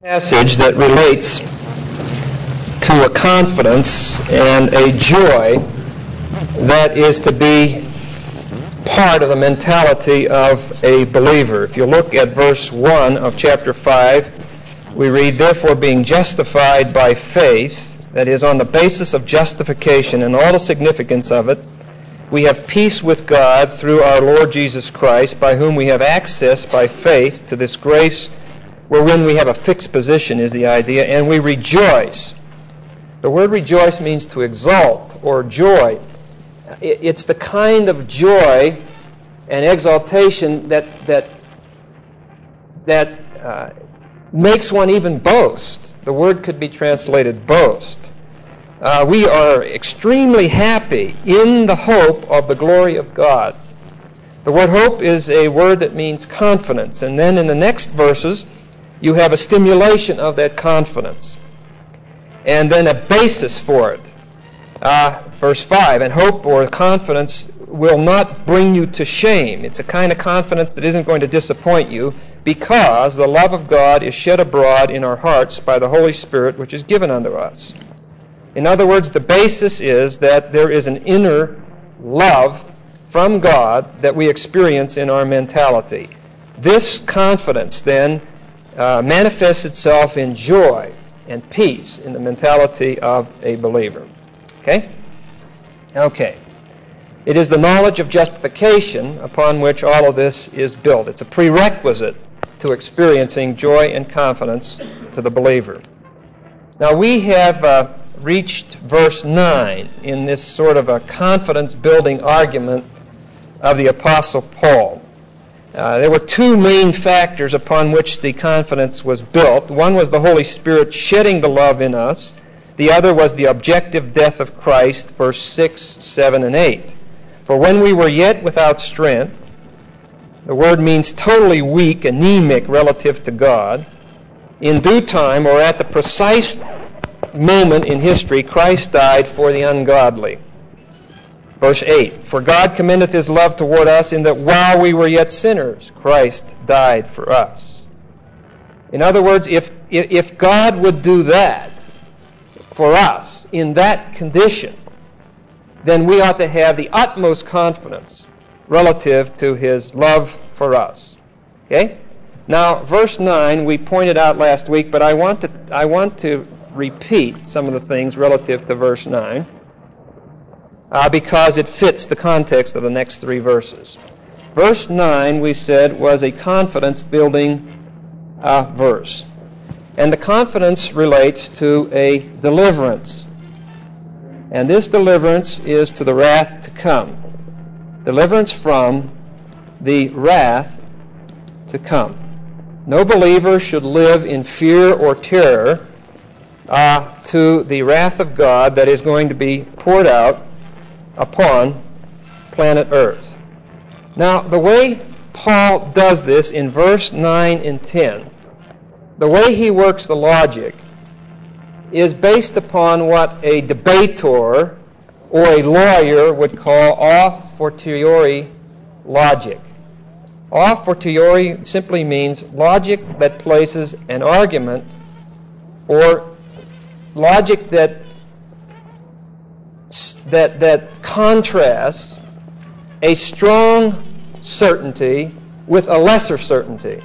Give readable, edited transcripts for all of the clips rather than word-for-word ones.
Passage that relates to a confidence and a joy that is to be part of the mentality of a believer. If you look at verse 1 of chapter 5, we read, "Therefore, being justified by faith," that is, on the basis of justification and all the significance of it, "we have peace with God through our Lord Jesus Christ, by whom we have access by faith to this grace wherein we have a fixed position," is the idea, "and we rejoice." The word rejoice means to exalt or joy. It's the kind of joy and exaltation that makes one even boast. The word could be translated boast. We are extremely happy in the hope of the glory of God. The word hope is a word that means confidence, and then in the next verses you have a stimulation of that confidence, and then a basis for it. Verse 5, "And hope or confidence will not bring you to shame." It's a kind of confidence that isn't going to disappoint you, because the love of God is shed abroad in our hearts by the Holy Spirit, which is given unto us. In other words, the basis is that there is an inner love from God that we experience in our mentality. This confidence, then, manifests itself in joy and peace in the mentality of a believer. Okay? It is the knowledge of justification upon which all of this is built. It's a prerequisite to experiencing joy and confidence to the believer. Now we have reached verse 9 in this sort of a confidence-building argument of the Apostle Paul. There were two main factors upon which the confidence was built. One was the Holy Spirit shedding the love in us. The other was the objective death of Christ, verse 6, 7, and 8. "For when we were yet without strength," the word means totally weak, anemic relative to God, "in due time," or at the precise moment in history, "Christ died for the ungodly." Verse 8, "For God commendeth His love toward us, in that while we were yet sinners, Christ died for us." In other words, if God would do that for us in that condition, then we ought to have the utmost confidence relative to His love for us. Okay? Now, verse 9 we pointed out last week, but I want to repeat some of the things relative to verse 9. Because it fits the context of the next three verses. Verse 9, we said, was a confidence-building verse. And the confidence relates to a deliverance. And this deliverance is to the wrath to come. Deliverance from the wrath to come. No believer should live in fear or terror to the wrath of God that is going to be poured out upon planet Earth. Now, the way Paul does this in verse 9 and 10, the way he works the logic is based upon what a debater or a lawyer would call a fortiori logic. A fortiori simply means logic that places an argument, or logic that contrasts a strong certainty with a lesser certainty.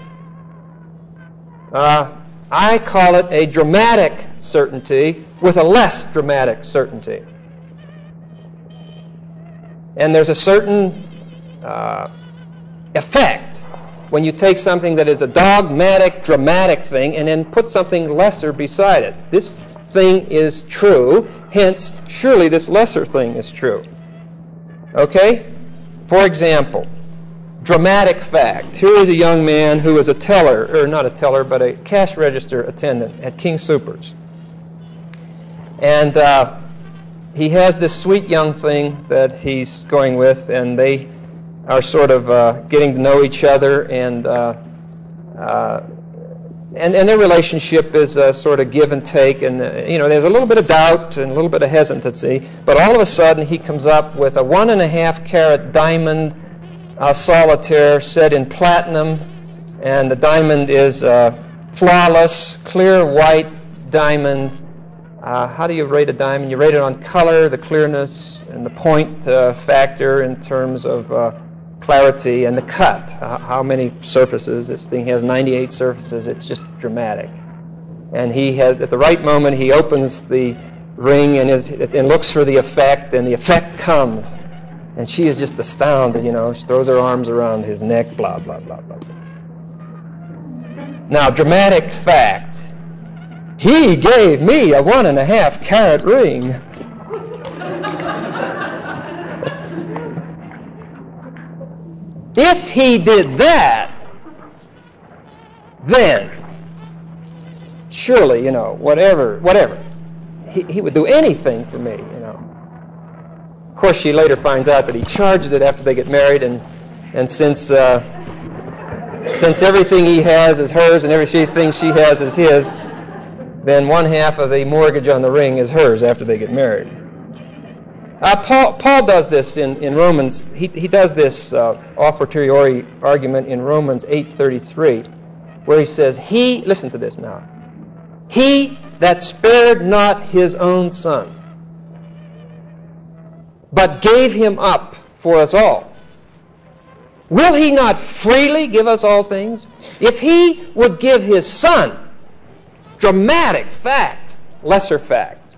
I call it a dramatic certainty with a less dramatic certainty. And there's a certain effect when you take something that is a dogmatic, dramatic thing and then put something lesser beside it. This thing is true, hence, surely this lesser thing is true. Okay? For example, dramatic fact. Here is a young man who is a teller, or not a teller, but a cash register attendant at King Soopers. And he has this sweet young thing that he's going with, and they are sort of getting to know each other, and their relationship is sort of give and take, and there's a little bit of doubt and a little bit of hesitancy, but all of a sudden he comes up with a 1.5 carat diamond solitaire set in platinum, and the diamond is flawless, clear white diamond. How do you rate a diamond? You rate it on color, the clearness, and the point factor in terms of clarity, and the cut. How many surfaces? This thing has 98 surfaces. It's just dramatic. And at the right moment, he opens the ring and looks for the effect, and the effect comes. And she is just astounded, She throws her arms around his neck, blah, blah, blah, blah. Now, dramatic fact. He gave me a 1.5 carat ring. If he did that, then surely, whatever. He would do anything for me, Of course, she later finds out that he charged it after they get married, and since everything he has is hers and everything she has is his, then 1/2 of the mortgage on the ring is hers after they get married. Paul does this in Romans. He does this a fortiori argument in Romans 8:33, where he says, listen to this now, he that spared not his own son, but gave him up for us all, will he not freely give us all things? If he would give his son, dramatic fact, lesser fact,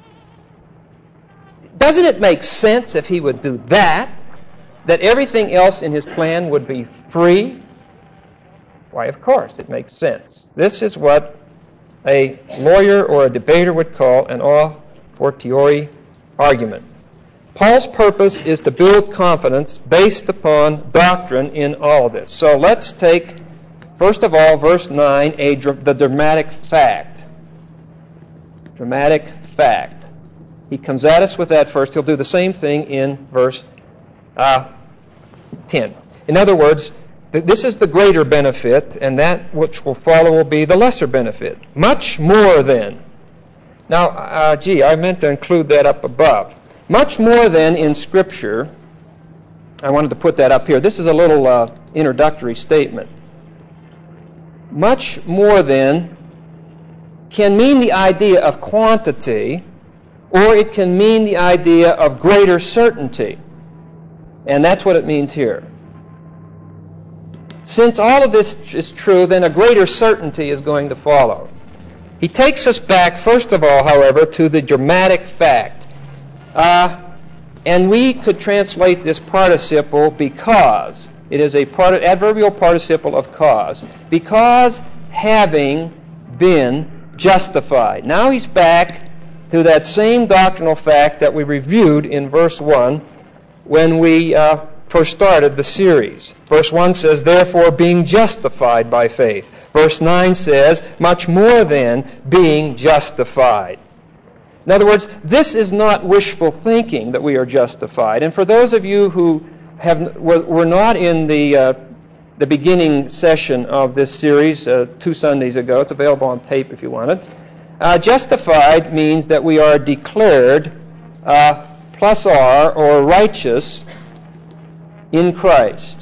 doesn't it make sense if he would do that everything else in his plan would be free? Why, of course, it makes sense. This is what a lawyer or a debater would call an a fortiori argument. Paul's purpose is to build confidence based upon doctrine in all of this. So let's take, first of all, verse 9, the dramatic fact. Dramatic fact. He comes at us with that first. He'll do the same thing in verse 10. In other words, this is the greater benefit, and that which will follow will be the lesser benefit. Much more than. Now, I meant to include that up above. Much more than in Scripture. I wanted to put that up here. This is a little introductory statement. Much more than can mean the idea of quantity, or it can mean the idea of greater certainty. And that's what it means here. Since all of this is true, then a greater certainty is going to follow. He takes us back, first of all, however, to the dramatic fact. And we could translate this participle because. It is a adverbial participle of cause. Because having been justified. Now he's back to that same doctrinal fact that we reviewed in verse 1 when we first started the series. Verse 1 says, therefore being justified by faith. Verse 9 says, much more than being justified. In other words, this is not wishful thinking that we are justified. And for those of you who were not in the beginning session of this series 2 Sundays ago, it's available on tape if you want it. Justified means that we are declared plus R, or righteous, in Christ.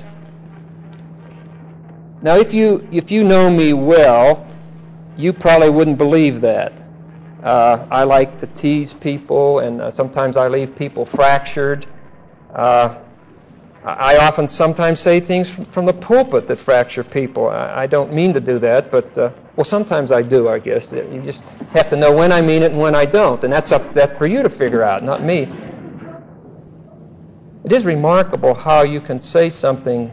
Now, if you know me well, you probably wouldn't believe that. I like to tease people, and sometimes I leave people fractured. I often sometimes say things from the pulpit that fracture people. I don't mean to do that, but sometimes I do, I guess. You just have to know when I mean it and when I don't, and that's for you to figure out, not me. It is remarkable how you can say something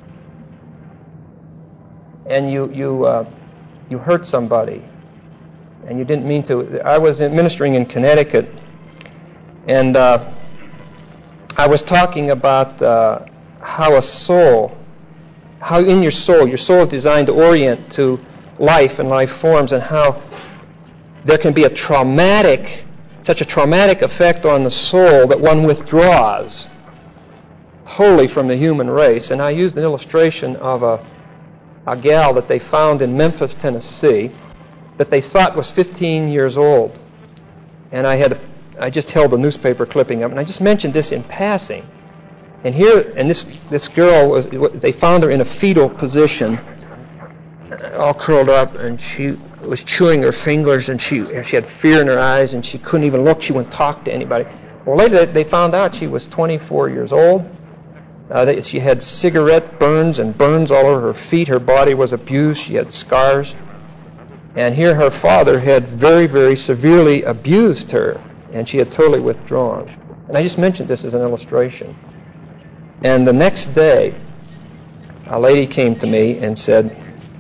and you hurt somebody, and you didn't mean to. I was ministering in Connecticut, and I was talking about how in your soul is designed to orient to life and life forms, and how there can be such a traumatic effect on the soul that one withdraws wholly from the human race. And I used an illustration of a gal that they found in Memphis, Tennessee, that they thought was 15 years old. And I just held a newspaper clipping up, and I just mentioned this in passing. And this girl they found her in a fetal position, all curled up, and she was chewing her fingers, and she had fear in her eyes, and she couldn't even look. She wouldn't talk to anybody. Well, later they found out she was 24 years old. She had cigarette burns and burns all over her feet. Her body was abused. She had scars. And here her father had very, very severely abused her, and she had totally withdrawn. And I just mentioned this as an illustration. And the next day, a lady came to me and said,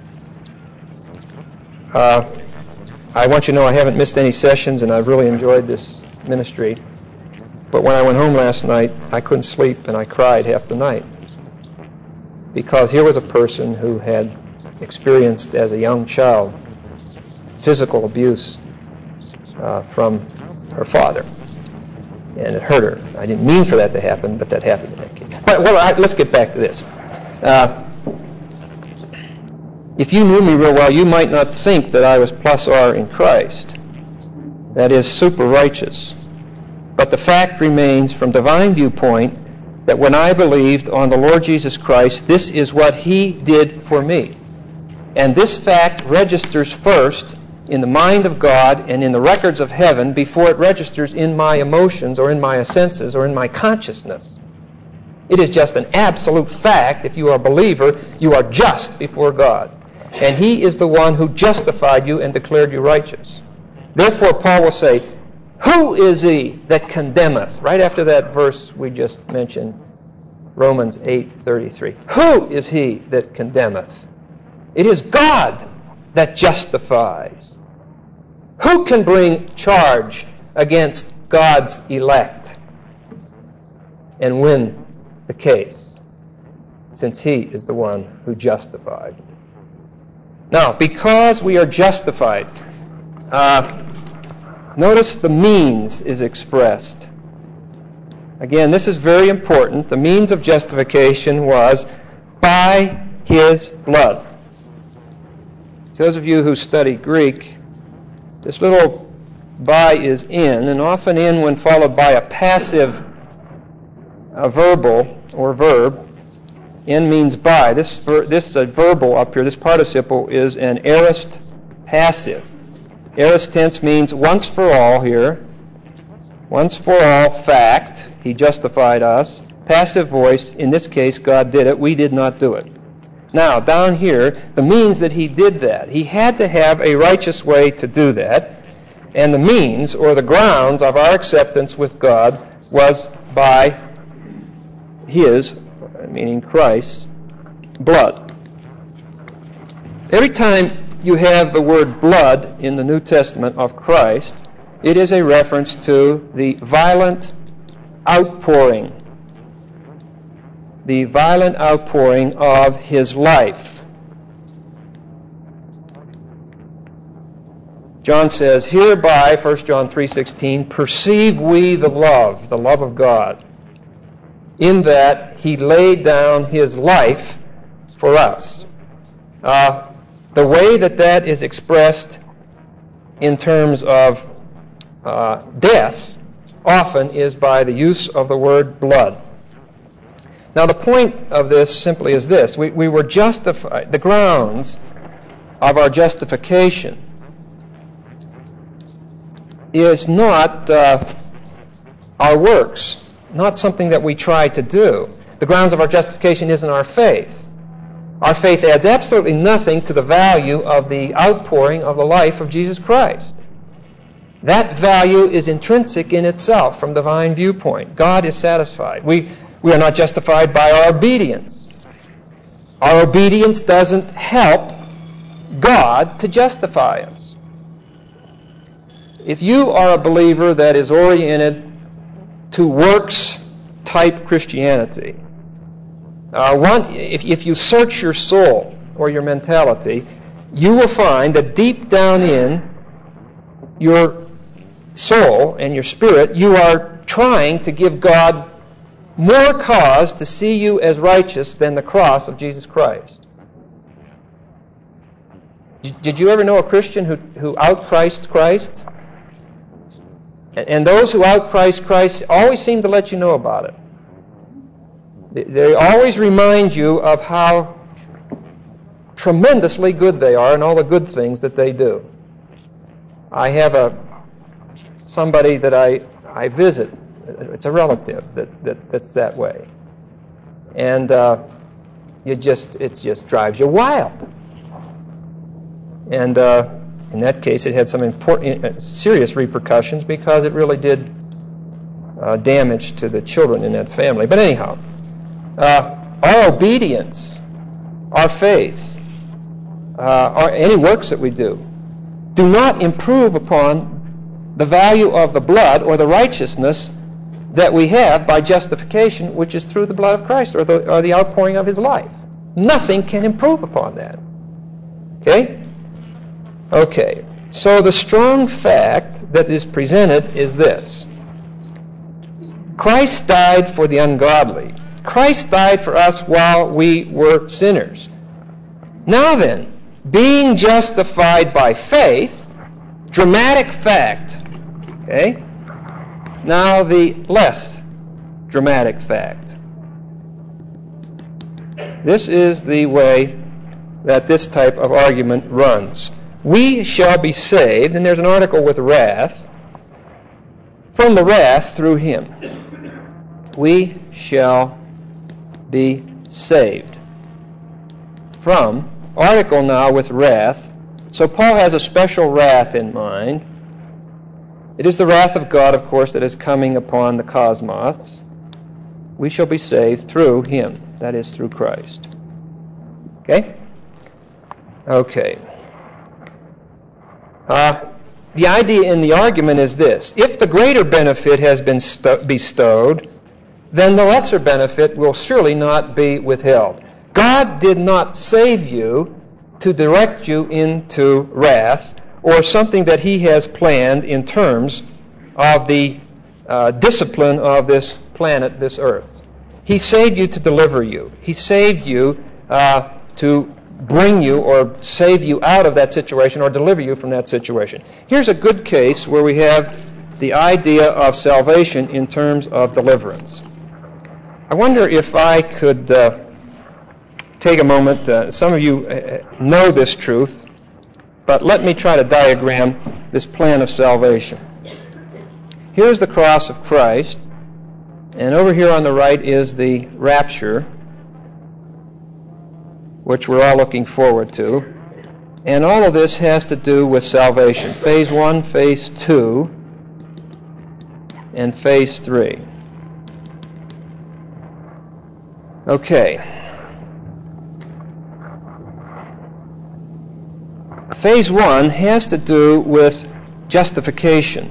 I want you to know I haven't missed any sessions, and I've really enjoyed this ministry. But when I went home last night, I couldn't sleep, and I cried half the night. Because here was a person who had experienced as a young child physical abuse from her father. And it hurt her. I didn't mean for that to happen, but that happened in that case. But, let's get back to this. If you knew me real well, you might not think that I was plus R in Christ. That is, super righteous. But the fact remains, from divine viewpoint, that when I believed on the Lord Jesus Christ, this is what He did for me. And this fact registers first in the mind of God and in the records of heaven before it registers in my emotions or in my senses or in my consciousness. It is just an absolute fact. If you are a believer, you are just before God. And He is the one who justified you and declared you righteous. Therefore, Paul will say, who is he that condemneth? Right after that verse we just mentioned, Romans 8:33. Who is he that condemneth? It is God that justifies. Who can bring charge against God's elect and win the case, since He is the one who justified? Now, because we are justified, notice the means is expressed. Again, this is very important. The means of justification was by His blood. Those of you who study Greek, this little by is in, and often in when followed by a passive verbal or verb. In means by. This verbal up here, this participle, is an aorist passive. Aorist tense means once for all here. Once for all, fact. He justified us. Passive voice, in this case, God did it. We did not do it. Now, down here, the means that He did that. He had to have a righteous way to do that. And the means, or the grounds of our acceptance with God, was by His, meaning Christ's, blood. Every time you have the word blood in the New Testament of Christ, it is a reference to the violent outpouring. The violent outpouring of His life. John says, hereby, 1 John 3:16, perceive we the love of God, in that He laid down His life for us. The way that is expressed in terms of death often is by the use of the word blood. Now, the point of this simply is this. We were justified. The grounds of our justification is not our works, not something that we try to do. The grounds of our justification isn't our faith. Our faith adds absolutely nothing to the value of the outpouring of the life of Jesus Christ. That value is intrinsic in itself from divine viewpoint. God is satisfied. We are not justified by our obedience. Our obedience doesn't help God to justify us. If you are a believer that is oriented to works-type Christianity, if you search your soul or your mentality, you will find that deep down in your soul and your spirit, you are trying to give God more cause to see you as righteous than the cross of Jesus Christ. Did you ever know a Christian who out-Christ Christ? And those who out-Christ Christ always seem to let you know about it. They always remind you of how tremendously good they are and all the good things that they do. I have somebody that I visit. It's a relative that's that way. And it just drives you wild. And in that case, it had some important, serious repercussions because it really did damage to the children in that family. But anyhow, our obedience, our faith, any works that we do not improve upon the value of the blood or the righteousness that we have by justification, which is through the blood of Christ or the outpouring of His life. Nothing can improve upon that. Okay? Okay. So the strong fact that is presented is this. Christ died for the ungodly. Christ died for us while we were sinners. Now then, being justified by faith, dramatic fact. Okay? Now the less dramatic fact. This is the way that this type of argument runs. We shall be saved, and there's an article with wrath, from the wrath through Him. We shall be saved. From, article now with wrath. So Paul has a special wrath in mind. It is the wrath of God, of course, that is coming upon the cosmos. We shall be saved through Him. That is, through Christ. Okay? Okay. The idea in the argument is this. If the greater benefit has been bestowed, then the lesser benefit will surely not be withheld. God did not save you to direct you into wrath or something that He has planned in terms of the discipline of this planet, this earth. He saved you to deliver you. He saved you to bring you or save you out of that situation or deliver you from that situation. Here's a good case where we have the idea of salvation in terms of deliverance. I wonder if I could take a moment. Some of you know this truth, but let me try to diagram this plan of salvation. Here's the cross of Christ, and over here on the right is the rapture, which we're all looking forward to. And all of this has to do with salvation. Phase 1, Phase 2, and Phase 3. Okay. Phase 1 has to do with justification.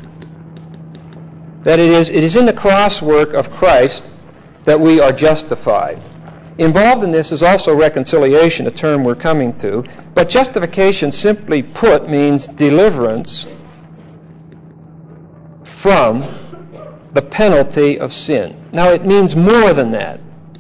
That it is in the cross work of Christ that we are justified. Involved in this is also reconciliation, a term we're coming to. But justification, simply put, means deliverance from the penalty of sin. Now, it means more than that.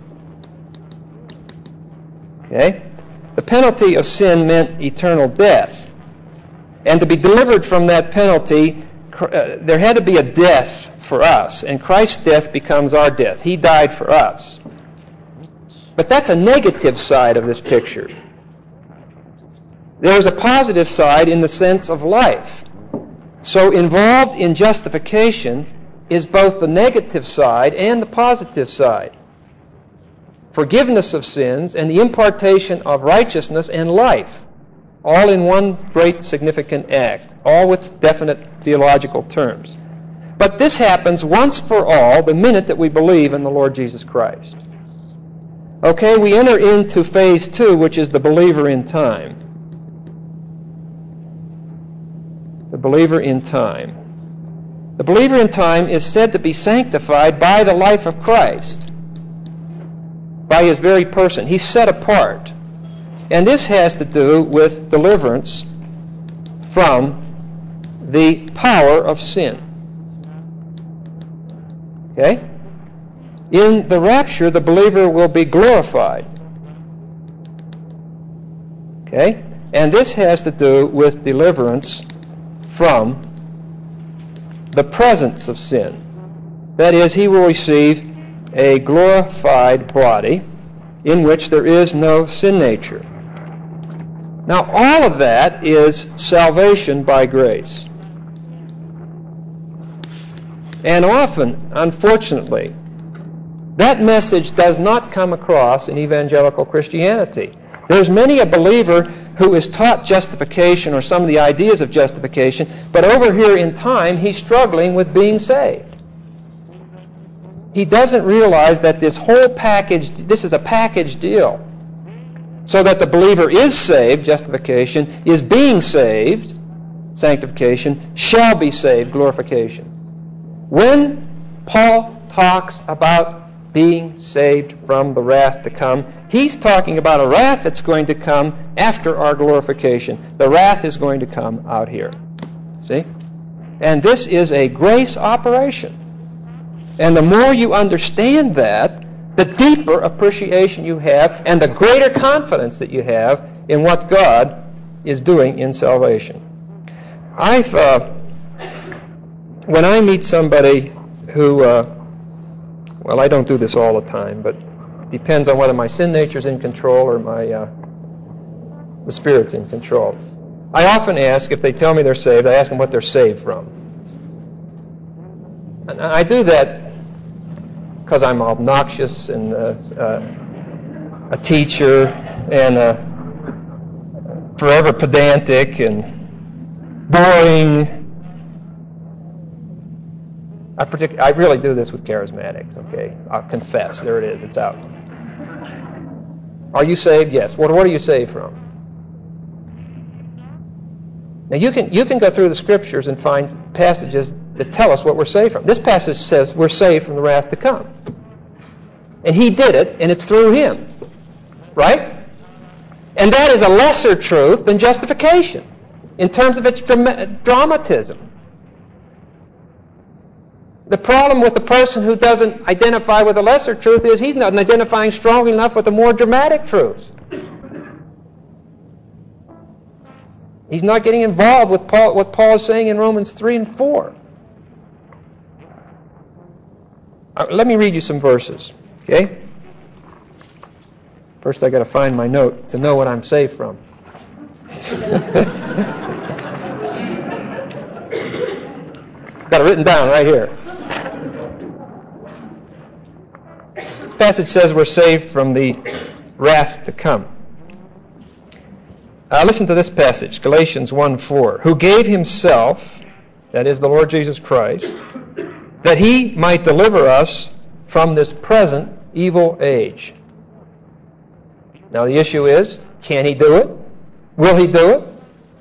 Okay? The penalty of sin meant eternal death. And to be delivered from that penalty, there had to be a death for us. And Christ's death becomes our death. He died for us. But that's a negative side of this picture. There's a positive side in the sense of life. So involved in justification is both the negative side and the positive side. Forgiveness of sins and the impartation of righteousness and life, all in one great significant act, all with definite theological terms. But this happens once for all the minute that we believe in the Lord Jesus Christ. Okay, we enter into Phase 2, which is the believer in time. The believer in time. The believer in time is said to be sanctified by the life of Christ, by His very person. He's set apart. And this has to do with deliverance from the power of sin. Okay? In the rapture, the believer will be glorified. Okay? And this has to do with deliverance from the presence of sin. That is, he will receive a glorified body in which there is no sin nature. Now, all of that is salvation by grace. And often, unfortunately, that message does not come across in evangelical Christianity. There's many a believer who is taught justification or some of the ideas of justification, but over here in time, he's struggling with being saved. He doesn't realize that this whole package, this is a package deal. So that the believer is saved, justification, is being saved, sanctification, shall be saved, glorification. When Paul talks about being saved from the wrath to come, he's talking about a wrath that's going to come after our glorification. The wrath is going to come out here. See? And this is a grace operation. And the more you understand that, the deeper appreciation you have and the greater confidence that you have in what God is doing in salvation. When I meet somebody who, well, I don't do this all the time, but it depends on whether my sin nature is in control or the Spirit's in control. I often ask, if they tell me they're saved, I ask them what they're saved from. And I do that because I'm obnoxious and a teacher and forever pedantic and boring. I really do this with charismatics, okay? I'll confess. There it is. It's out. Are you saved? Yes. What are you saved from? Now, you can go through the Scriptures and find passages that tell us what we're saved from. This passage says we're saved from the wrath to come. And He did it, and it's through Him. Right? And that is a lesser truth than justification in terms of its dramatism. The problem with the person who doesn't identify with the lesser truth is he's not identifying strongly enough with the more dramatic truth. He's not getting involved with what Paul is saying in Romans 3 and 4. Let me read you some verses, okay? First, I got to find my note to know what I'm saved from. Got it written down right here. This passage says we're saved from the wrath to come. Listen to this passage, Galatians 1:4. Who gave Himself, that is the Lord Jesus Christ, that He might deliver us from this present evil age. Now the issue is, can He do it? Will He do it?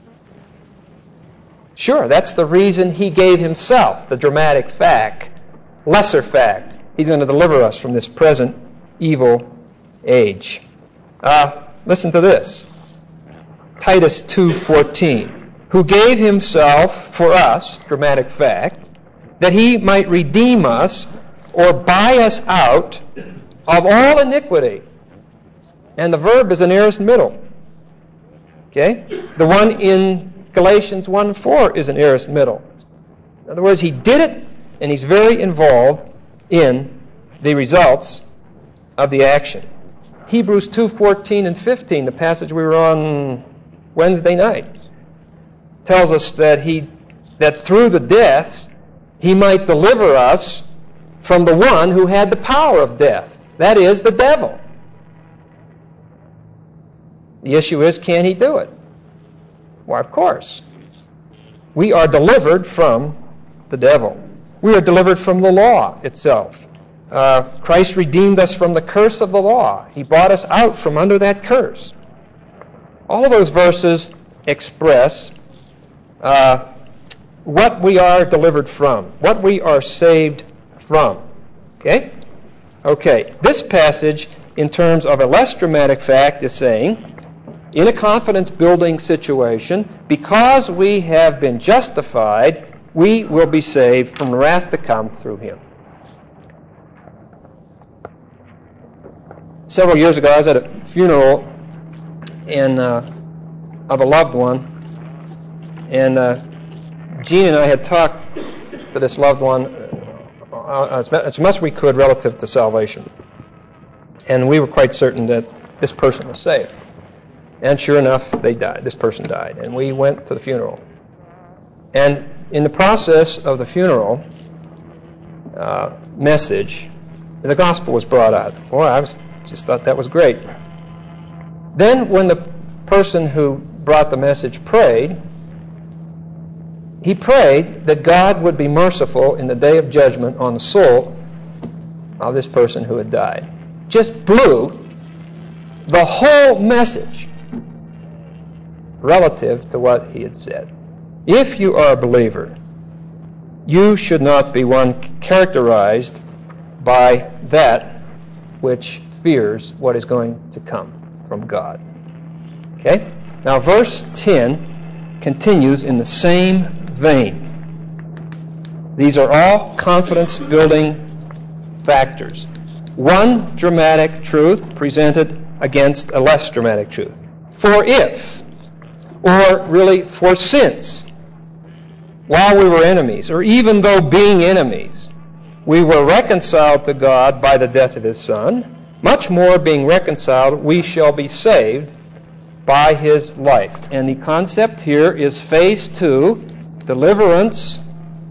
Sure, that's the reason He gave Himself, the dramatic fact, lesser fact. He's going to deliver us from this present evil age. Listen to this. Titus 2:14. Who gave Himself for us, dramatic fact, that He might redeem us or buy us out of all iniquity. And the verb is an aorist middle. Okay? The one in Galatians 1:4 is an aorist middle. In other words, He did it, and He's very involved in the results of the action. Hebrews 2:14 and 15, the passage we were on Wednesday night, tells us that through the death He might deliver us from the one who had the power of death, that is, the devil. The issue is, can He do it? Why, of course. We are delivered from the devil. We are delivered from the law itself. Christ redeemed us from the curse of the law. He brought us out from under that curse. All of those verses express what we are delivered from, what we are saved from. Okay? Okay. This passage, in terms of a less dramatic fact, is saying, in a confidence-building situation, because we have been justified, we will be saved from the wrath to come through Him. Several years ago, I was at a funeral of a loved one, and Jean and I had talked to this loved one as much as we could relative to salvation. And we were quite certain that this person was saved. And sure enough, they died. This person died. And we went to the funeral. And in the process of the funeral message, the gospel was brought out. Boy, I just thought that was great. Then when the person who brought the message prayed, he prayed that God would be merciful in the day of judgment on the soul of this person who had died. Just blew the whole message relative to what he had said. If you are a believer, you should not be one characterized by that which fears what is going to come from God. Okay? Now verse 10 continues in the same vein. These are all confidence-building factors. One dramatic truth presented against a less dramatic truth. For if, or really for since, while we were enemies, or even though being enemies, we were reconciled to God by the death of His Son, much more being reconciled, we shall be saved by His life. And the concept here is phase 2, deliverance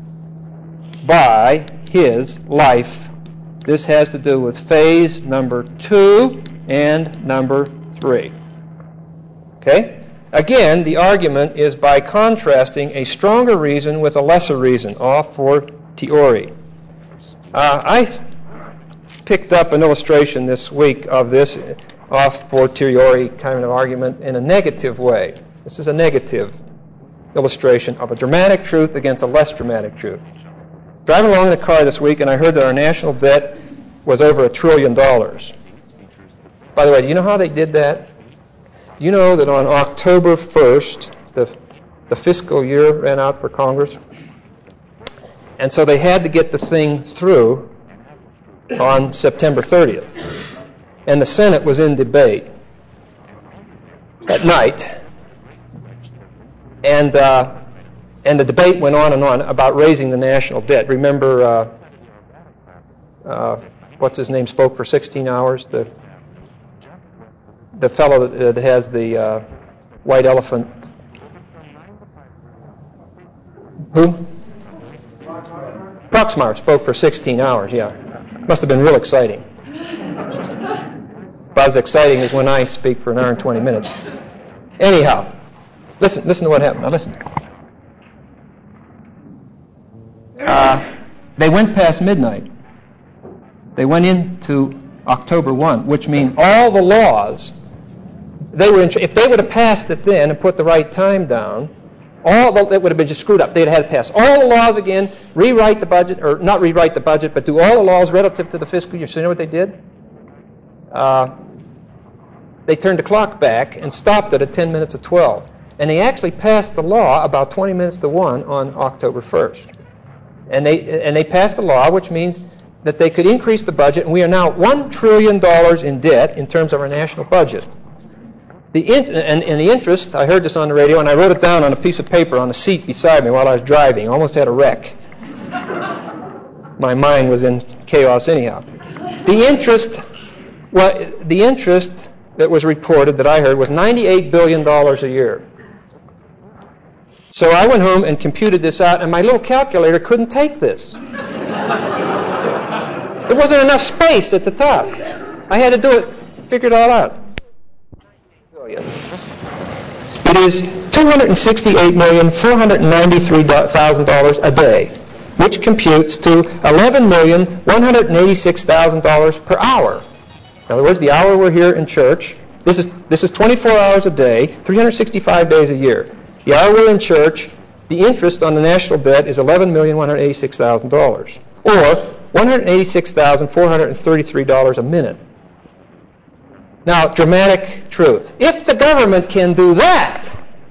by His life. This has to do with phase number 2 and number 3. Okay? Again, the argument is by contrasting a stronger reason with a lesser reason, a fortiori. I picked up an illustration this week of this a fortiori kind of argument in a negative way. This is a negative illustration of a dramatic truth against a less dramatic truth. Driving along in a car this week, and I heard that our national debt was over $1 trillion. By the way, do you know how they did that? Do you know that on October 1st, the fiscal year ran out for Congress? And so they had to get the thing through on September 30th. And the Senate was in debate at night. And the debate went on and on about raising the national debt. Remember, what's his name spoke for 16 hours? The fellow that has the white elephant. Who? Proxmire spoke for 16 hours, yeah. Must have been real exciting. About as exciting as when I speak for an hour and 20 minutes. Anyhow, listen to what happened. Now listen. They went past midnight. They went into October 1, which means all the laws, if they would have passed it then and put the right time down, it would have been just screwed up. They'd have had to pass all the laws again, rewrite the budget, or not rewrite the budget, but do all the laws relative to the fiscal year. So you know what they did? They turned the clock back and stopped it at 10 minutes of 12. And they actually passed the law about 20 minutes to 1 on October 1st. And they passed the law, which means that they could increase the budget, and we are now $1 trillion in debt in terms of our national budget. The interest, I heard this on the radio, and I wrote it down on a piece of paper on the seat beside me while I was driving. I almost had a wreck. My mind was in chaos anyhow. The interest that was reported that I heard was $98 billion a year. So I went home and computed this out, and my little calculator couldn't take this. There wasn't enough space at the top. I had to do it, figure it all out. It is $268,493,000 a day, which computes to $11,186,000 per hour. In other words, the hour we're here in church, this is 24 hours a day, 365 days a year. The hour we're in church, the interest on the national debt is $11,186,000, or $186,433 a minute. Now, dramatic truth. If the government can do that,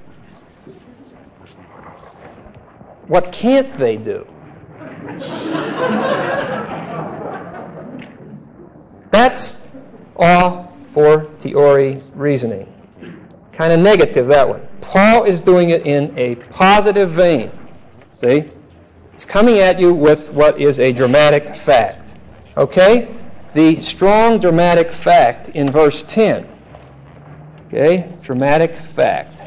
what can't they do? That's a fortiori reasoning. Kind of negative, that one. Paul is doing it in a positive vein. See? He's coming at you with what is a dramatic fact. Okay? The strong dramatic fact in verse 10 Okay, dramatic fact.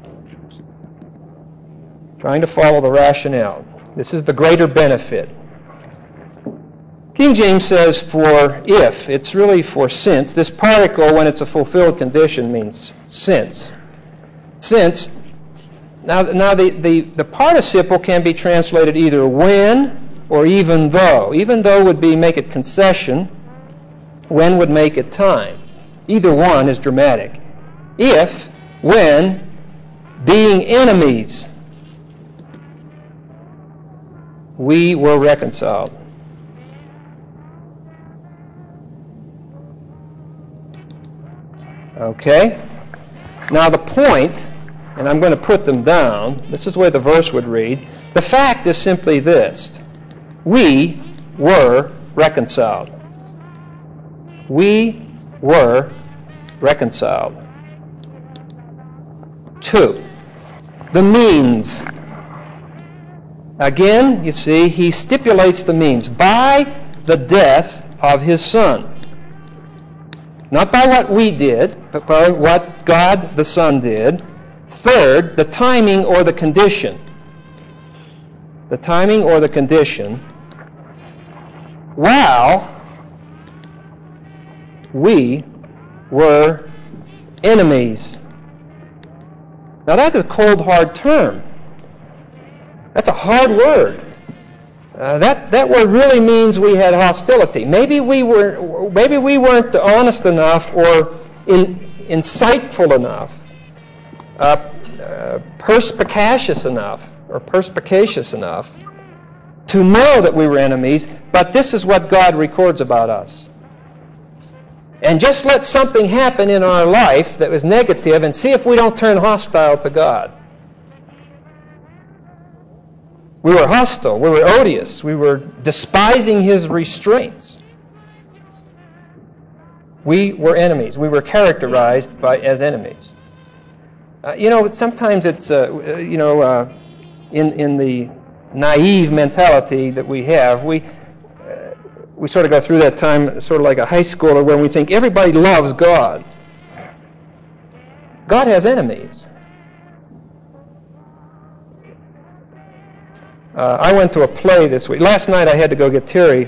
Trying to follow the rationale. This is the greater benefit. King James says for if. It's really for since. This particle, when it's a fulfilled condition, means since. Since. Now the participle can be translated either when or even though. Even though would be make it concession. When would make it time. Either one is dramatic. If, when, being enemies, we were reconciled. Okay? Now the point, and I'm going to put them down, this is the way the verse would read. The fact is simply this. We were reconciled. We were reconciled. 2. The means. Again, you see, he stipulates the means. By the death of his Son. Not by what we did, but by what God the Son did. 3rd, the timing or the condition. The timing or the condition. While we were enemies. Now that's a cold, hard term. That's a hard word. That word really means we had hostility. Maybe we weren't honest enough or insightful enough, perspicacious enough to know that we were enemies. But this is what God records about us. And just let something happen in our life that was negative and see if we don't turn hostile to God. We were hostile. We were odious. We were despising His restraints. We were enemies. We were characterized as enemies. Sometimes it's, in the naive mentality that we have, we sort of go through that time sort of like a high schooler when we think everybody loves God. God has enemies. I went to a play this week. Last night I had to go get Terry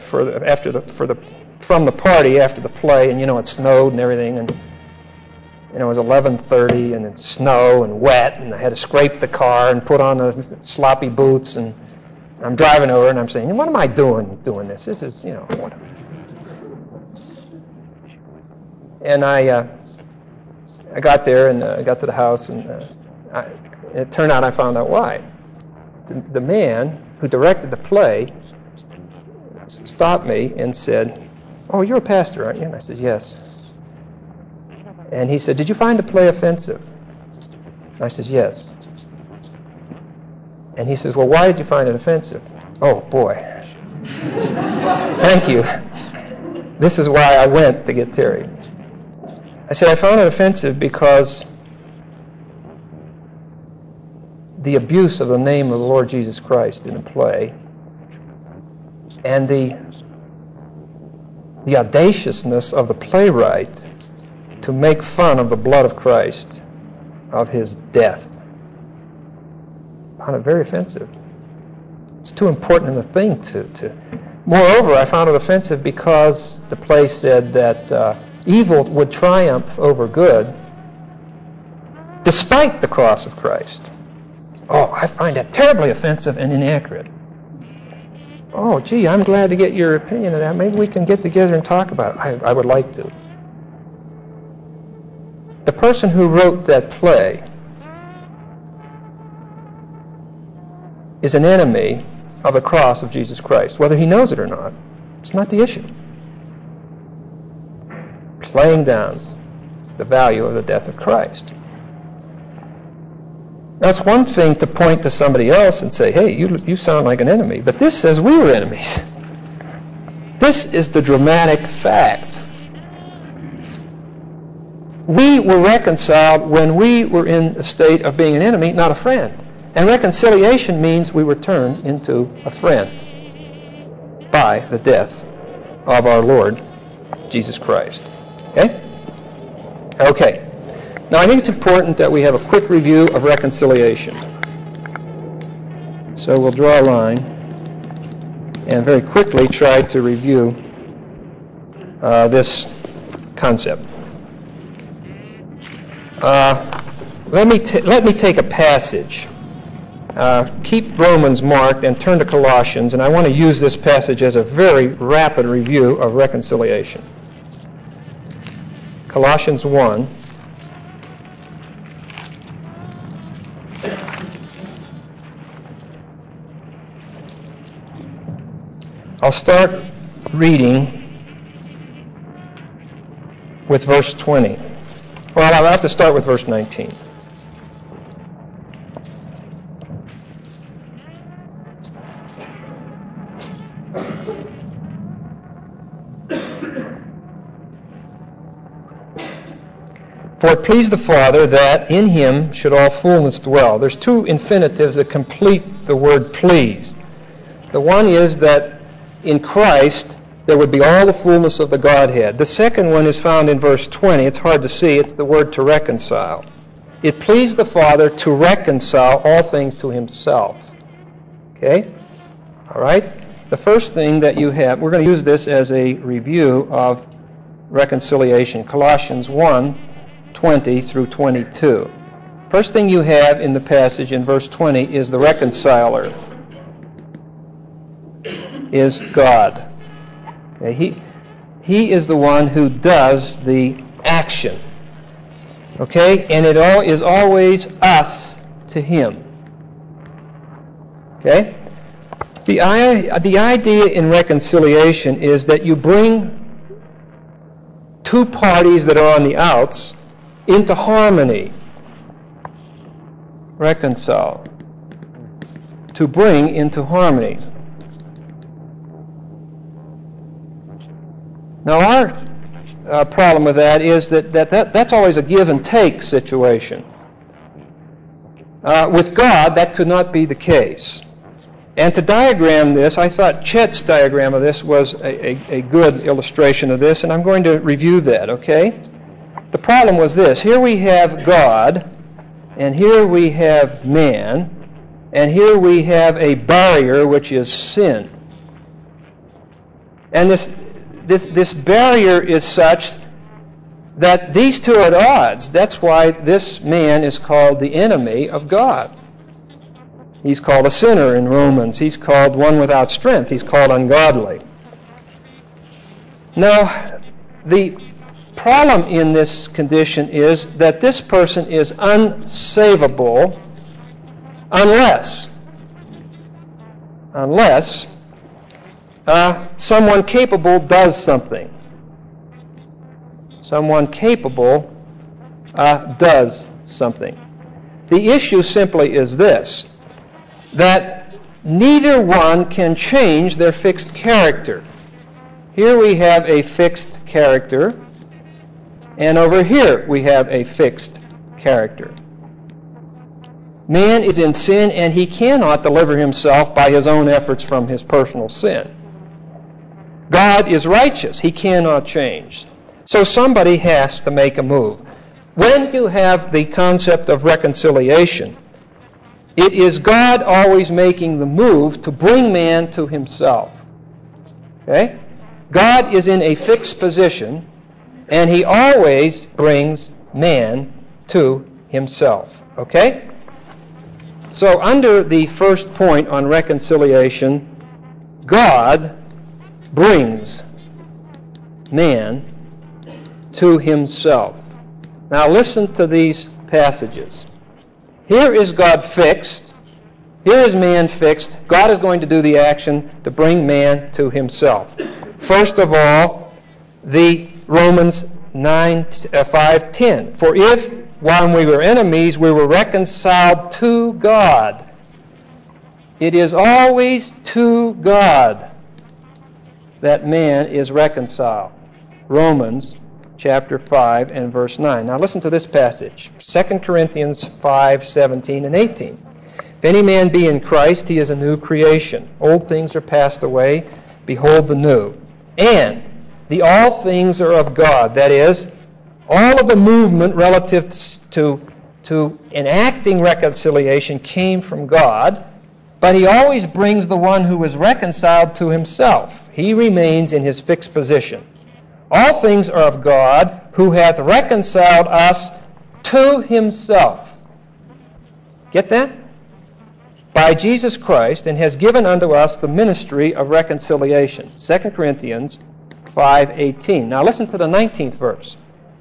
from the party after the play, and it snowed and everything, and it was 11:30, and it's snow and wet, and I had to scrape the car and put on those sloppy boots, and I'm driving over, and I'm saying, "What am I doing this? This is, what?" And I got there and got to the house, and it turned out I found out why. The man who directed the play stopped me and said, "Oh, you're a pastor, aren't you?" And I said, "Yes." And he said, "Did you find the play offensive?" And I said, "Yes." And he says, "Well, why did you find it offensive?" Oh, boy. Thank you. This is why I went to get Terry. I said, "I found it offensive because the abuse of the name of the Lord Jesus Christ in a play and the audaciousness of the playwright to make fun of the blood of Christ, of His death. I found it very offensive. It's too important a thing to... Moreover, I found it offensive because the play said that evil would triumph over good despite the cross of Christ. Oh, I find that terribly offensive and inaccurate. Oh, gee, I'm glad to get your opinion of that. Maybe we can get together and talk about it. I would like to. The person who wrote that play is an enemy of the cross of Jesus Christ, whether he knows it or not. It's not the issue. Playing down the value of the death of Christ. That's one thing to point to somebody else and say, "Hey, you sound like an enemy." But this says we were enemies. This is the dramatic fact. We were reconciled when we were in a state of being an enemy, not a friend. And reconciliation means we were turned into a friend by the death of our Lord Jesus Christ. Okay? Okay. Now, I think it's important that we have a quick review of reconciliation. So we'll draw a line and very quickly try to review this concept. Let me take a passage. Keep Romans marked and turn to Colossians, and I want to use this passage as a very rapid review of reconciliation. Colossians 1. I'll start reading with verse 20. Well, I'll have to start with verse 19. For it pleased the Father that in him should all fullness dwell. There's two infinitives that complete the word pleased. The one is that in Christ there would be all the fullness of the Godhead. The second one is found in verse 20. It's hard to see. It's the word to reconcile. It pleased the Father to reconcile all things to himself. Okay? All right? The first thing that you have, we're going to use this as a review of reconciliation. Colossians 1:20 through 22. First thing you have in the passage in verse 20 is the reconciler is God. Okay? He is the one who does the action. Okay? And it all is always us to him. Okay? The idea in reconciliation is that you bring two parties that are on the outs into harmony. Reconcile. To bring into harmony. Now our problem with that is that's always a give and take situation. With God, that could not be the case. And to diagram this, I thought Chet's diagram of this was a good illustration of this, and I'm going to review that, okay? The problem was this. Here we have God, and here we have man, and here we have a barrier, which is sin. And this barrier is such that these two are at odds. That's why this man is called the enemy of God. He's called a sinner in Romans. He's called one without strength. He's called ungodly. Now, the problem in this condition is that this person is unsavable unless someone capable does something. Someone capable does something. The issue simply is this, that neither one can change their fixed character. Here we have a fixed character, and over here we have a fixed character. Man is in sin, and he cannot deliver himself by his own efforts from his personal sin. God is righteous. He cannot change. So somebody has to make a move. When you have the concept of reconciliation, it is God always making the move to bring man to himself. Okay? God is in a fixed position, and he always brings man to himself. Okay? So under the first point on reconciliation, God brings man to himself. Now listen to these passages. Here is God fixed. Here is man fixed. God is going to do the action to bring man to himself. First of all, the Romans 5:10. For if, while we were enemies, we were reconciled to God. It is always to God that man is reconciled. Romans chapter 5 and verse 9. Now listen to this passage. 2 Corinthians 5:17 and 18. If any man be in Christ, he is a new creation. Old things are passed away. Behold the new. And the all things are of God. That is, All of the movement relative to enacting reconciliation came from God, but he always brings the one who is reconciled to himself. He remains in his fixed position. All things are of God, who hath reconciled us to himself. Get that? By Jesus Christ, and has given unto us the ministry of reconciliation. 2 Corinthians 5:18. Now listen to the 19th verse.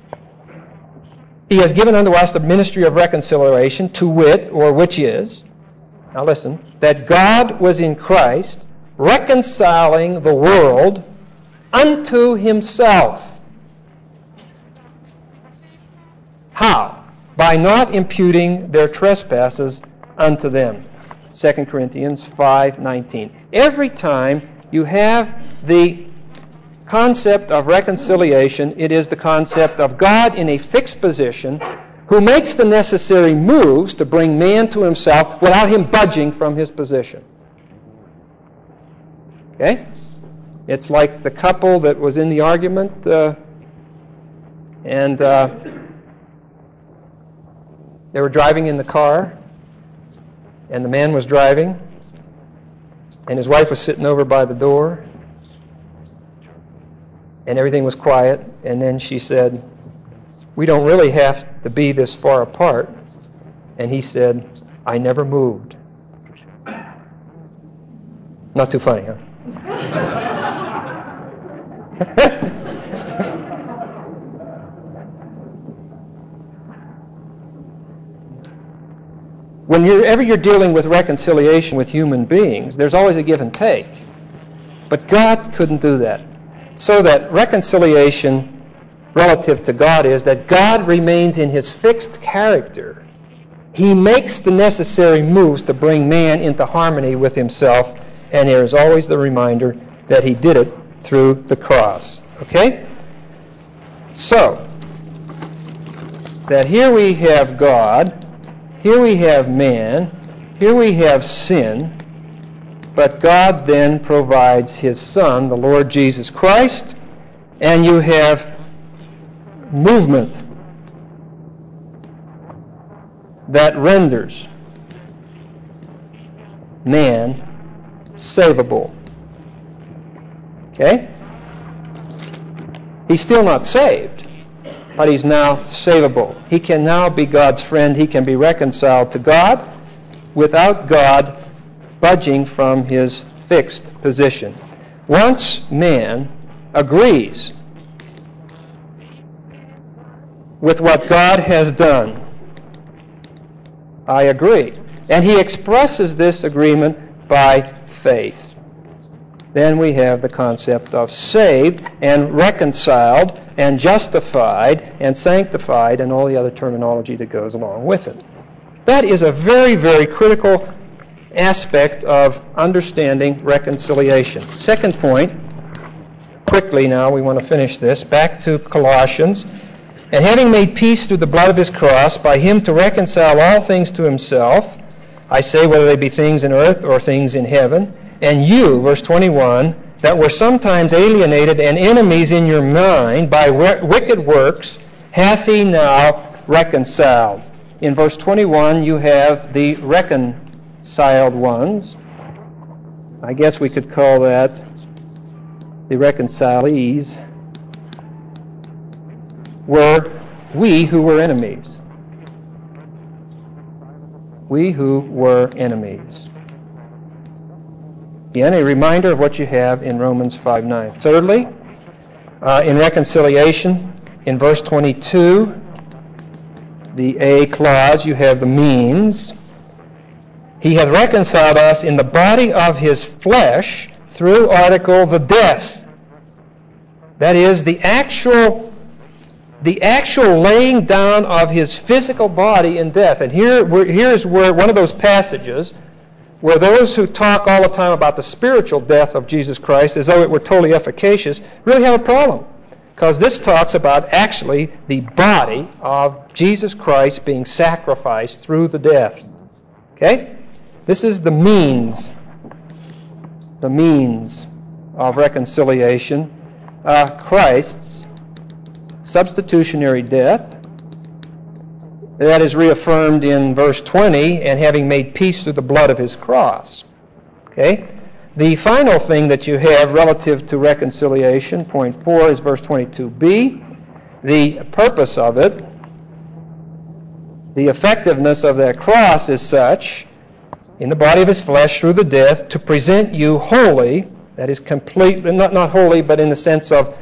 He has given unto us the ministry of reconciliation, to wit, or which is, now listen, that God was in Christ, reconciling the world unto himself. How? By not imputing their trespasses unto them. 2 Corinthians 5:19. Every time you have the concept of reconciliation, it is the concept of God in a fixed position who makes the necessary moves to bring man to himself without him budging from his position. Okay? It's like the couple that was in the argument and they were driving in the car, and the man was driving, and his wife was sitting over by the door, and everything was quiet, and then she said, "We don't really have to be this far apart." And he said, "I never moved." Not too funny, huh? Whenever you're dealing with reconciliation with human beings, there's always a give and take. But God couldn't do that. So that reconciliation relative to God is that God remains in his fixed character. He makes the necessary moves to bring man into harmony with himself, and there is always the reminder that he did it through the cross. Okay? So, that here we have God, here we have man, here we have sin, but God then provides his Son, the Lord Jesus Christ, and you have movement that renders man savable. Okay? He's still not saved, but he's now savable. He can now be God's friend. He can be reconciled to God without God budging from his fixed position. Once man agrees with what God has done, I agree, and he expresses this agreement by faith, then we have the concept of saved and reconciled and justified and sanctified and all the other terminology that goes along with it. That is a very, very critical aspect of understanding reconciliation. Second point, quickly now, we want to finish this. Back to Colossians. And having made peace through the blood of his cross, by him to reconcile all things to himself, I say, whether they be things in earth or things in heaven, and you, verse 21, that were sometimes alienated and enemies in your mind by wicked works, hath he now reconciled. In verse 21, you have the reconciled ones. I guess we could call that the reconcilees, were we who were enemies. We who were enemies. Again, a reminder of what you have in Romans 5:9. Thirdly, in reconciliation, in verse 22, the A clause, you have the means. He hath reconciled us in the body of his flesh through article the death. That is, the actual laying down of his physical body in death. And here's where one of those passages where those who talk all the time about the spiritual death of Jesus Christ as though it were totally efficacious really have a problem. Because this talks about actually the body of Jesus Christ being sacrificed through the death. Okay? This is the means of reconciliation. Christ's substitutionary death. That is reaffirmed in verse 20, and having made peace through the blood of his cross. Okay? The final thing that you have relative to reconciliation, point 4, is verse 22b. The purpose of it, the effectiveness of that cross is such, in the body of his flesh through the death, to present you holy, that is complete, not holy, but in the sense of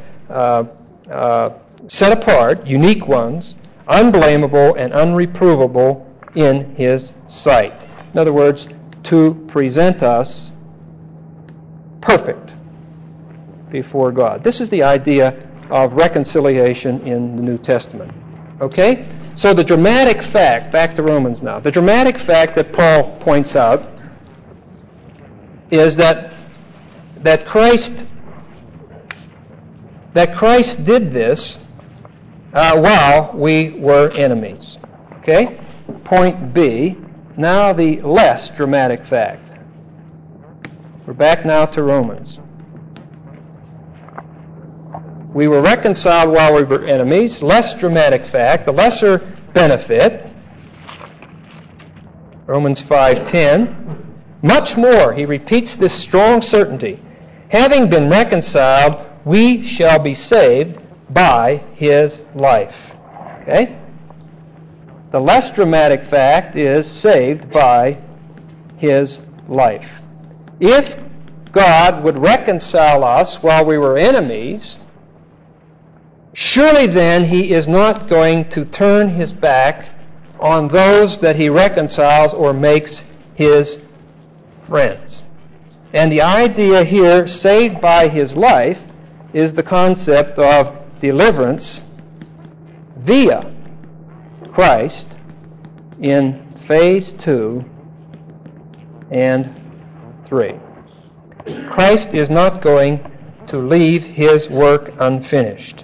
set apart, unique ones, unblameable and unreprovable in his sight. In other words, to present us perfect before God. This is the idea of reconciliation in the New Testament. Okay? So the dramatic fact, back to Romans now, the dramatic fact that Paul points out is that Christ did this while we were enemies. Okay? Point B, now the less dramatic fact. We're back now to Romans. We were reconciled while we were enemies. Less dramatic fact, the lesser benefit. Romans 5:10. Much more, he repeats this strong certainty. Having been reconciled, we shall be saved by his life. Okay? The less dramatic fact is saved by his life. If God would reconcile us while we were enemies, surely then he is not going to turn his back on those that he reconciles or makes his friends. And the idea here, saved by his life, is the concept of deliverance via Christ in phase 2 and 3. Christ is not going to leave his work unfinished.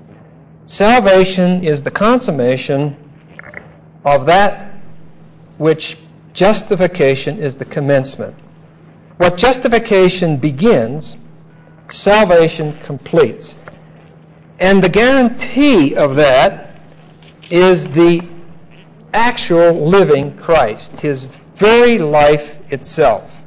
Salvation is the consummation of that which justification is the commencement. What justification begins, salvation completes. And the guarantee of that is the actual living Christ, his very life itself.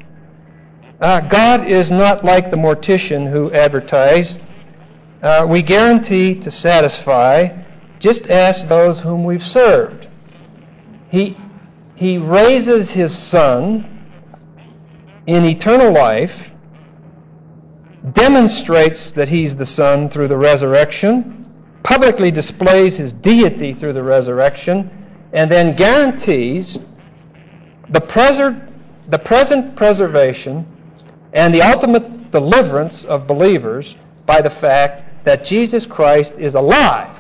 God is not like the mortician who advertised, we guarantee to satisfy, just ask those whom we've served. He raises his Son in eternal life, demonstrates that he's the Son through the resurrection, publicly displays his deity through the resurrection, and then guarantees the present preservation and the ultimate deliverance of believers by the fact that Jesus Christ is alive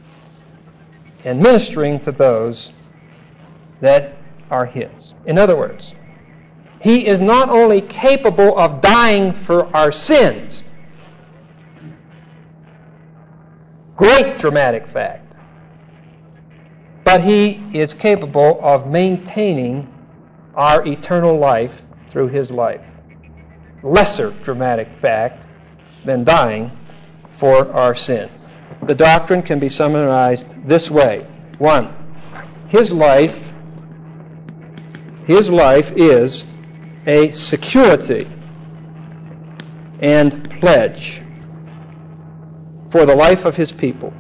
and ministering to those that are his. In other words, he is not only capable of dying for our sins, great dramatic fact, but he is capable of maintaining our eternal life through his life. Lesser dramatic fact than dying for our sins. The doctrine can be summarized this way. 1. His life is a security and pledge for the life of his people.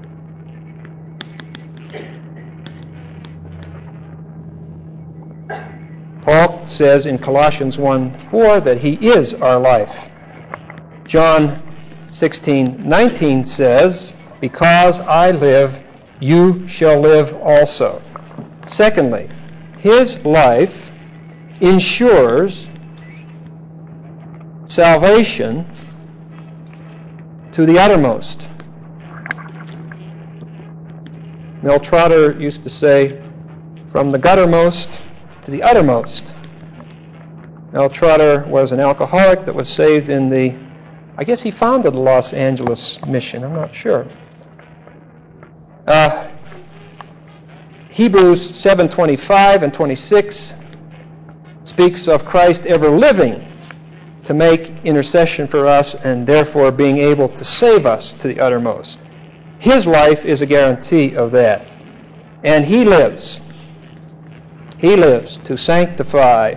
Paul says in Colossians 1:4 that he is our life. John 16:19 says, because I live, you shall live also. Secondly, his life ensures salvation to the uttermost. Mel Trotter used to say, from the guttermost to the uttermost. Mel Trotter was an alcoholic that was saved in the, I guess he founded the Los Angeles mission, I'm not sure. Hebrews 7:25 and 26 speaks of Christ ever living to make intercession for us and therefore being able to save us to the uttermost. His life is a guarantee of that. And He lives. He lives to sanctify,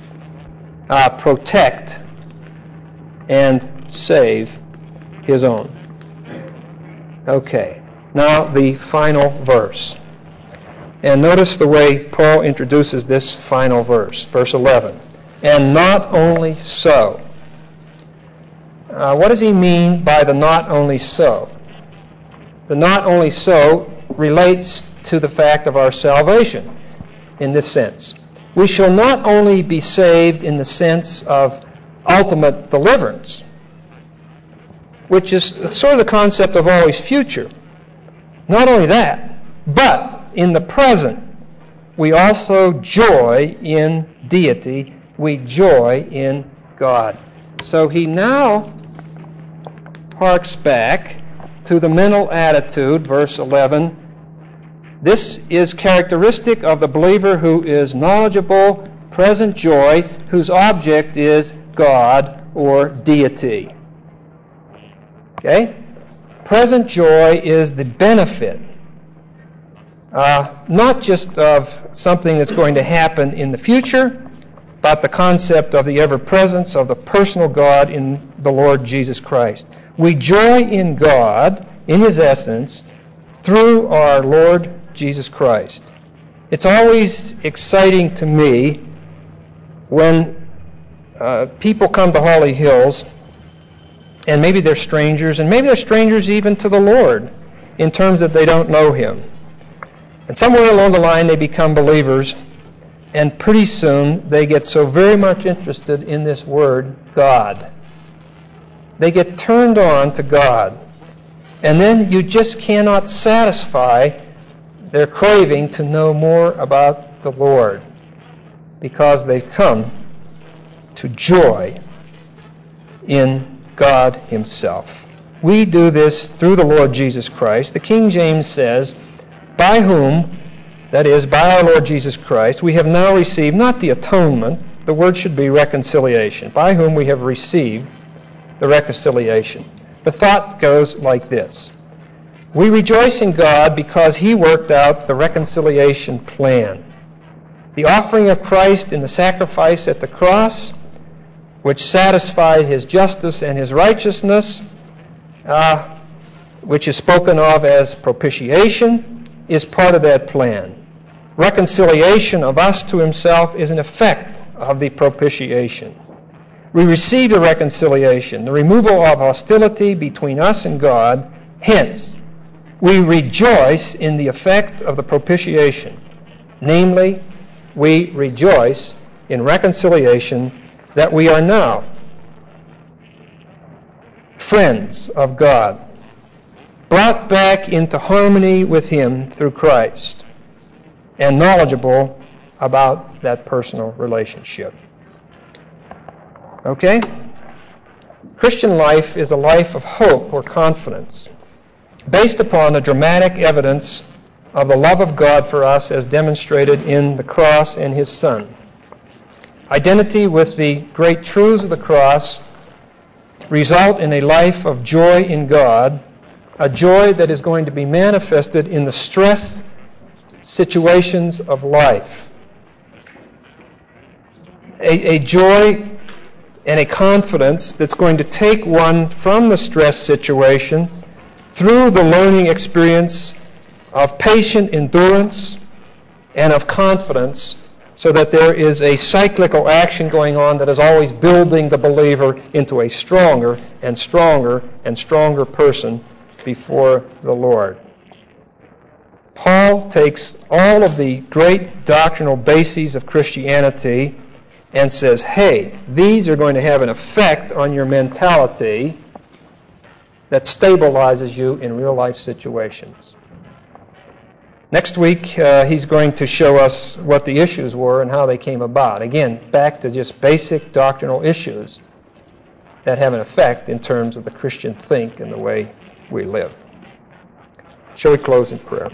protect, and save His own. Okay, now the final verse. And notice the way Paul introduces this final verse, verse 11. And not only so. What does he mean by the not only so? The not only so relates to the fact of our salvation in this sense. We shall not only be saved in the sense of ultimate deliverance, which is sort of the concept of always future. Not only that, but in the present, we also joy in deity. We joy in God. So he now harks back to the mental attitude, verse 11. This is characteristic of the believer who is knowledgeable, present joy, whose object is God or deity. Okay? Present joy is the benefit, not just of something that's going to happen in the future, but the concept of the ever-presence of the personal God in the Lord Jesus Christ. We joy in God, in His essence, through our Lord Jesus Christ. It's always exciting to me when people come to Holly Hills, and maybe they're strangers, and maybe they're strangers even to the Lord, in terms that they don't know Him. And somewhere along the line they become believers, and pretty soon they get so very much interested in this word, God. They get turned on to God. And then you just cannot satisfy their craving to know more about the Lord, because they've come to joy in God Himself. We do this through the Lord Jesus Christ. The King James says, by whom, that is, by our Lord Jesus Christ, we have now received, not the atonement, the word should be reconciliation, by whom we have received the reconciliation. The thought goes like this. We rejoice in God because He worked out the reconciliation plan. The offering of Christ in the sacrifice at the cross, which satisfied His justice and His righteousness, which is spoken of as propitiation, is part of that plan. Reconciliation of us to Himself is an effect of the propitiation. We receive the reconciliation, the removal of hostility between us and God. Hence, we rejoice in the effect of the propitiation. Namely, we rejoice in reconciliation, that we are now friends of God, brought back into harmony with Him through Christ, and knowledgeable about that personal relationship. Okay? Christian life is a life of hope or confidence, based upon the dramatic evidence of the love of God for us as demonstrated in the cross and His Son. Identity with the great truths of the cross result in a life of joy in God, a joy that is going to be manifested in the stress situations of life. A joy and a confidence that's going to take one from the stress situation through the learning experience of patient endurance and of confidence, so that there is a cyclical action going on that is always building the believer into a stronger and stronger and stronger person before the Lord. Paul takes all of the great doctrinal bases of Christianity and says, hey, these are going to have an effect on your mentality that stabilizes you in real-life situations. Next week, he's going to show us what the issues were and how they came about. Again, back to just basic doctrinal issues that have an effect in terms of the Christian think and the way we live. Shall we close in prayer?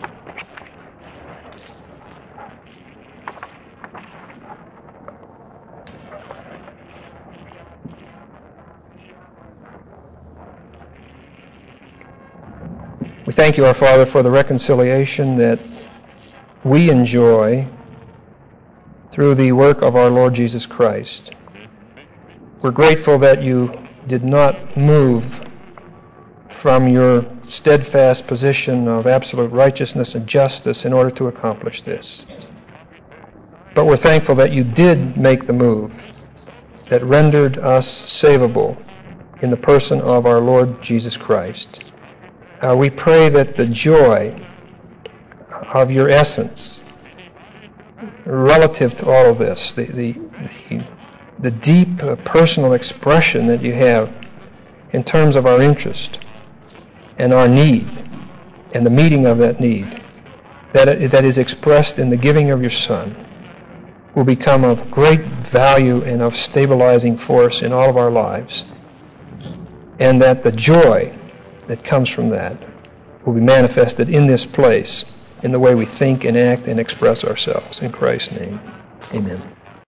We thank you, our Father, for the reconciliation that we enjoy through the work of our Lord Jesus Christ. We're grateful that you did not move from your steadfast position of absolute righteousness and justice in order to accomplish this. But we're thankful that you did make the move that rendered us savable in the person of our Lord Jesus Christ. We pray that the joy of your essence relative to all of this, the deep personal expression that you have in terms of our interest and our need and the meeting of that need, that is expressed in the giving of your Son, will become of great value and of stabilizing force in all of our lives, and that the joy that comes from that will be manifested in this place in the way we think and act and express ourselves. In Christ's name, amen.